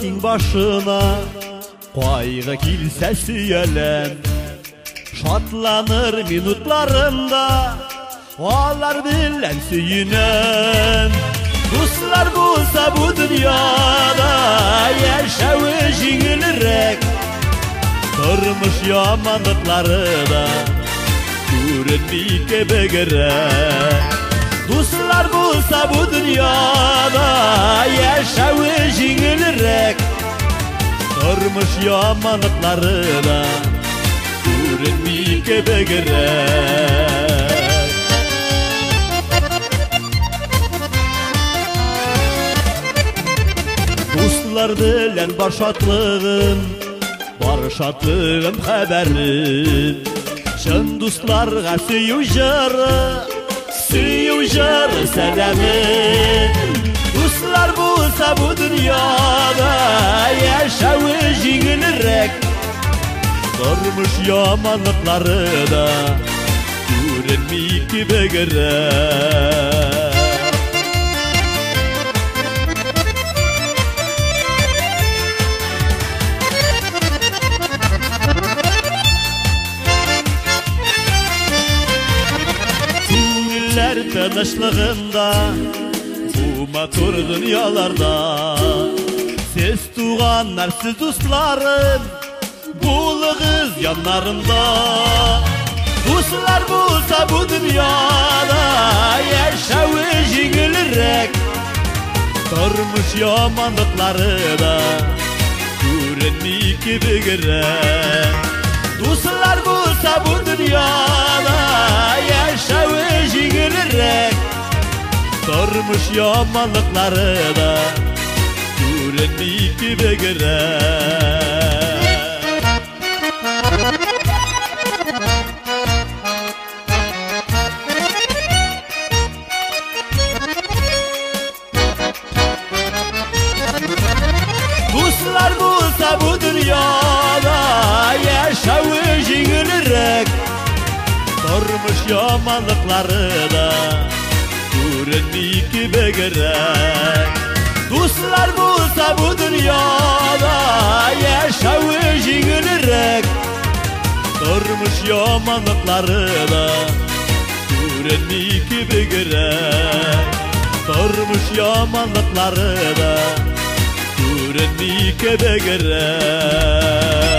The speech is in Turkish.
işin başına Kaygı kilse süyelen Şatlanır minutlarında Ağlar bilen süyünen Dostlar bulsa bu dünyada Yaşağı jingilirek Kırmış yamanlıkları da Görünmeyip gebegirek Dostlar bulsa bu dünyada Yaşağı jingilirek Kırmış yamanlıkları da Görünmeyip gebegirek Dostlar bilen bar şatlığın Bar şatlığın haberin Şın dostlarga süyü jırı selamın Dostlar bulsa bu dünyada Yaşağı jingilirek Kırmış yamanlıkları da Görünmeyip gebegirek Tanışlığında Bu matur dünyalarda Ses tuğanlar siz dostların Bulığız yanlarında Dostlar bulsa bu dünyada Yaşağı jingilirek Kırmış yamanlıkları da Görünmeyip gebegirek Dostlar bulsa bu dünyada Yaşağı jingilirek Kırmış yamanlıkları da Görünmeyip gebegirek Dostlar bulsa bu dünyada Yaşağı jingilirek Kırmış yamanlıkları da Görünmeyip gebegirek Dostlar bulsa bu dünyada Yaşağı jingilirek Kırmış yamanlıkları da Görünmeyip gebegirek Kırmış yamanlıkları da Görünmeyip gebegirek